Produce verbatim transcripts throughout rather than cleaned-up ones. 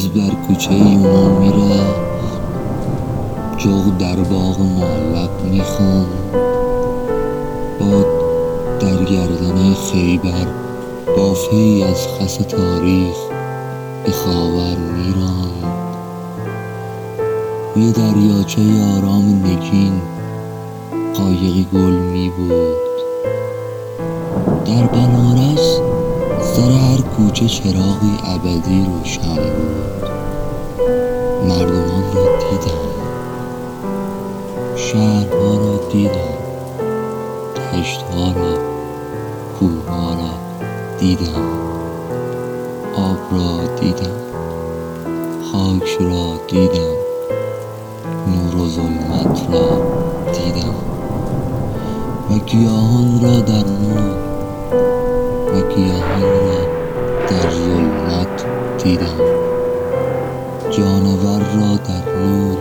روز بر کوچه یونان میره، جغد در باغ معلق میخوان، باد در گردنه خیبر بافه‌ای از خس تاریخ به خاور میراند. روی دریاچه آرام نگین قایقی گل میبود. در بنارس سر هر کوچه چراغی ابدی روشن بود. مردمان را دیدم، شهرها را دیدم، دشتها را، کوهها را دیدم، آب را دیدم، خاک را دیدم، نور و ظلمت را دیدم و گیاهان را در نور و گیاهان را در ظلمت دیدم، جانور را در نور،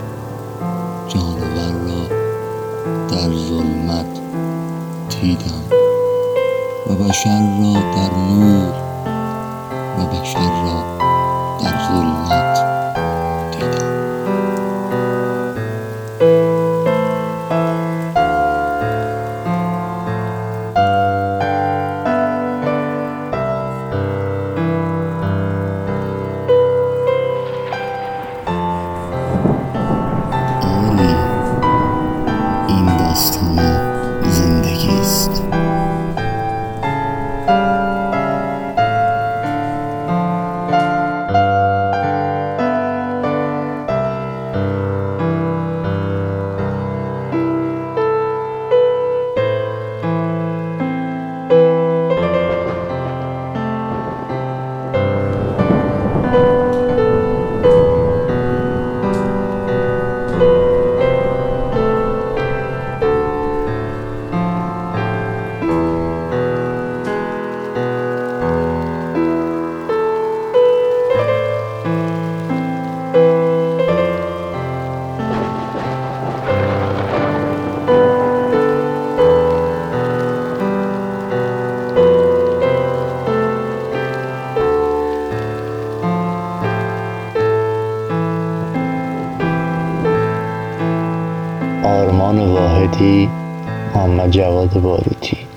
جانور را در ظلمت دیدم و بشر را در نور و بشر را در ظلمت دیدم. آری، این داستان زندگی است. آرمان واحدی، محمد جواد باروتی.